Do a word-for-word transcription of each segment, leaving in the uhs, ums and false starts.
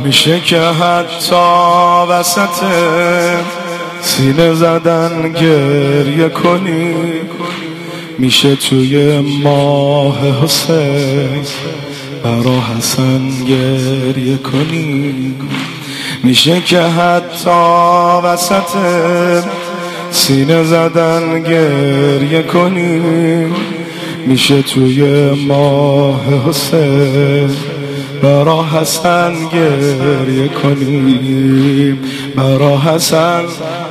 میشه که حتی وسط سینه زدن گریه کنی، میشه توی ماه حسین برا حسن گریه کنی، میشه که حتی وسط سینه زدن گریه کنی، میشه توی ماه حسین برا حسن گریه کنی، برا حسن.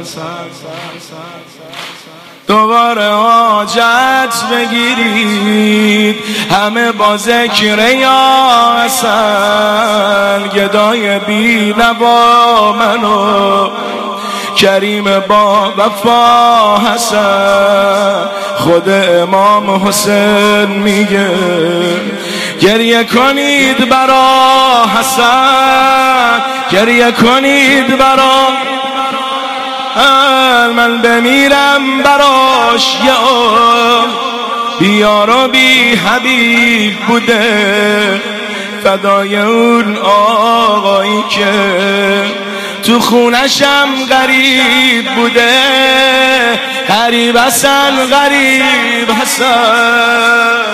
دوباره حاجت بگیرید همه با ذکر یا حسن، گدای بی نوا منو کریم با وفا حسن. خود امام حسین میگه گریه کنید برا حسن، گریه کنید برا من بمیرم براش یا بیار و بی حبیب بوده، فدای اون آقایی که تو خونشم غریب بوده. غریب حسن، غریب حسن،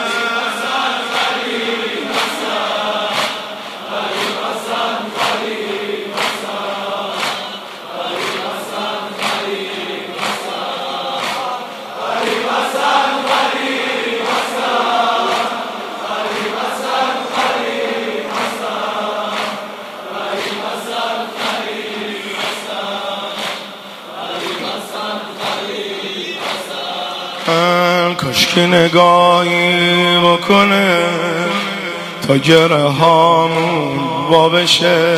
کاش که نگاهی بکنه تا گره هامون وا بشه،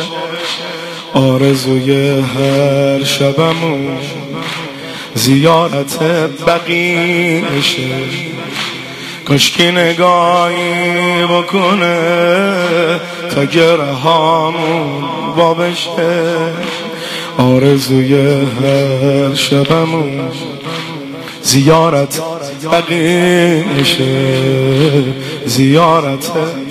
آرزوی هر شبمون زیارت بقیشه. کاش که نگاهی بکنه تا گره هامون وا بشه، آرزوی هر شبمون زیارت بقیشه، زیارت.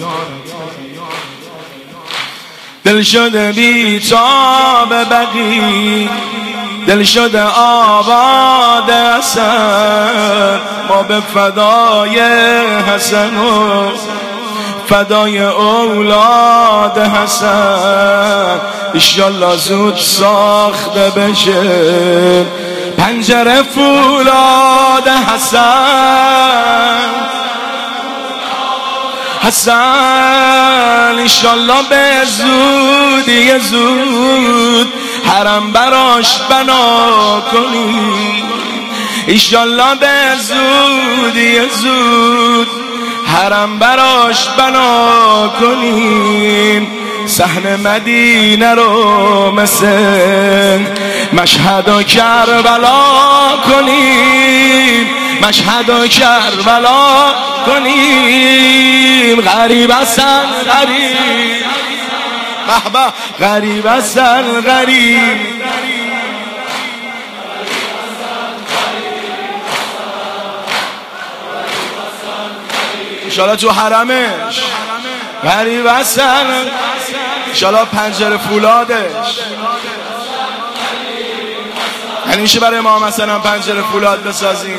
دل شده بیتاب بقی، دل شده آباد حسن، ما به فدای حسن و فدای اولاد حسن انشالله زود ساخته بشه پنجره فولاد حسن. حسن انشالله به زودی زود حرم براش بنا کنی، انشالله به زودی زود حرم براش بنا کنیم، صحن مدینه رو مثل مشهد و کربلا کنیم، مشهد و کربلا کنیم. غریب حسن غریب، محبا غریب حسن غریب، انشالله تو حرمش غریب حسن، انشالله پنجره فولادش، یعنی میشه برای امام حسن هم پنجره فولاد بسازیم.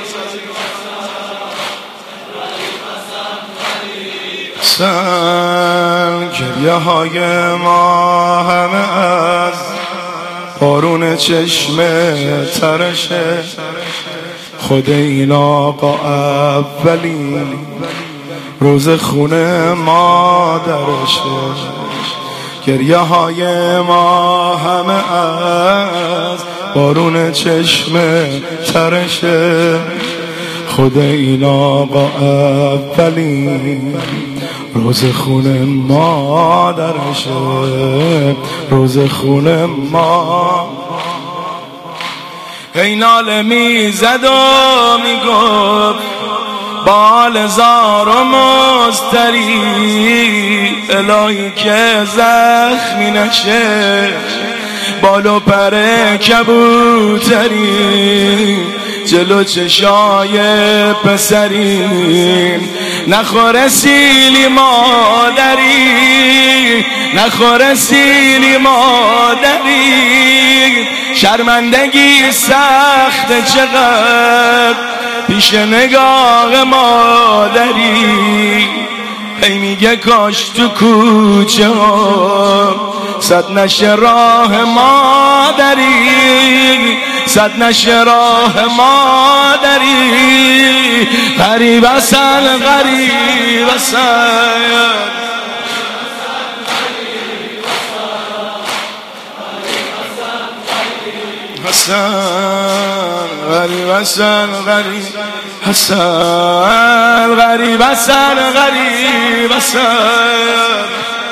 حسن گریه های ما همه از بارون چشم ترشه، خود این آقا اولین روز خونه مادرشه. گریه های ما همه از بارون چشم ترشه، خود این آقا اولین روز خونه مادرشه، روز خونه ما. هی ناله میزد و میگفت بال زار و مستری، الهی که زخمی نشه بال و پر کبوتری، جلو چشای پسرین نخوره سیلی مادری، نخوره سیلی مادری. شرمندگی سخت چقدر پیش نگاه مادری. هی میگه کاش تو کوچه ها صد نشه راه مادری، صد نشه راه مادری. غریب اصل غریب اصل حسن غریب حسن غریب حسن غریب حسن غریب حسن.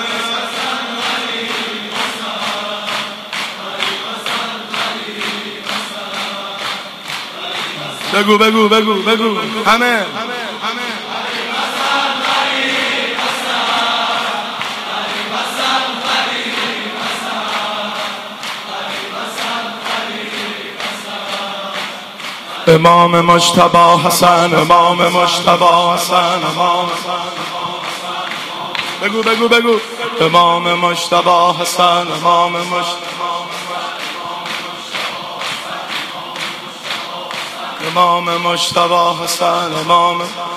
بگو بگو بگو بگو همه امام مجتبی حسن، امام مجتبی حسن، امام بگو بگو بگو امام مجتبی حسن، امام مجتبی امام مجتبی حسن، امام